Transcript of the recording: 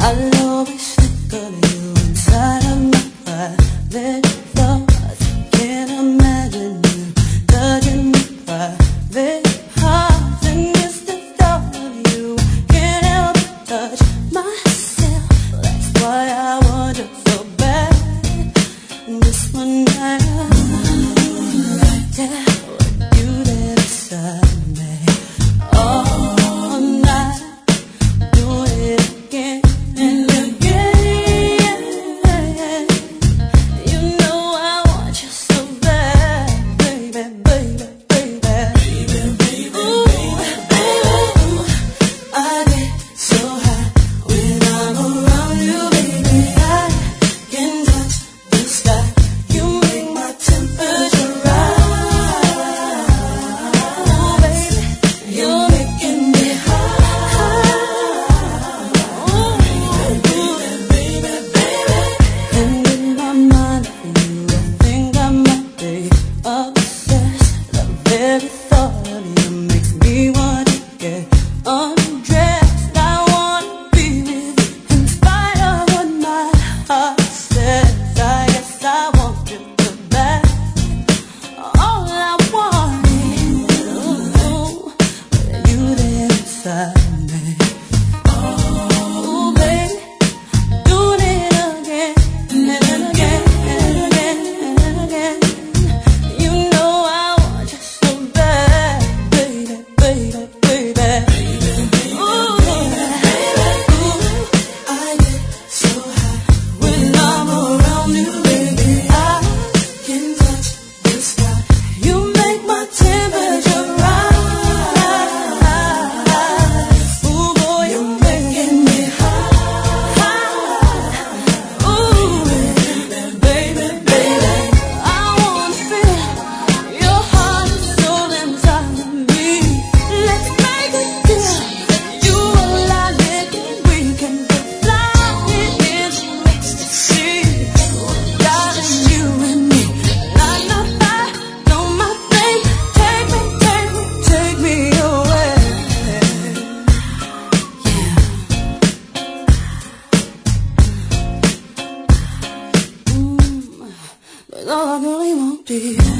I'll always think of you inside of my private thoughts. Can't imagine you touching my private heart. And just the thought of you, can't help but touch myself. That's why I want you so bad. And just one night, yeah, with you there beside me, all night, do it again and again. You know I want you so bad, baby, baby, baby. Ooh, baby, I get so high when I'm around you, baby. I can touch the sky. You make my temperature rise. Ooh, baby, you're making me high. Ooh, baby, baby. And in my mind for you, I think I might be obsessed. The very thought of you makes me want to get undressed. I want to be with you in spite of what my heart says. I guess I want you the best. All I want is you there beside me. Ooh, baby, doing it again and again and again and again. You know I want you so bad, baby, baby, baby. Ooh, baby, I get so high when I'm around you, baby. I can touch the sky. You make my temperature rise. Ooh, boy, you're making me high. Ooh, baby, baby, I wanna feel your heart and soul inside of me. Let's make a deal. You and I, we can fly into ecstasy. Darling, you and me, light my fire, blow my flame. Take me, take me, take me away. That's all I really want to do.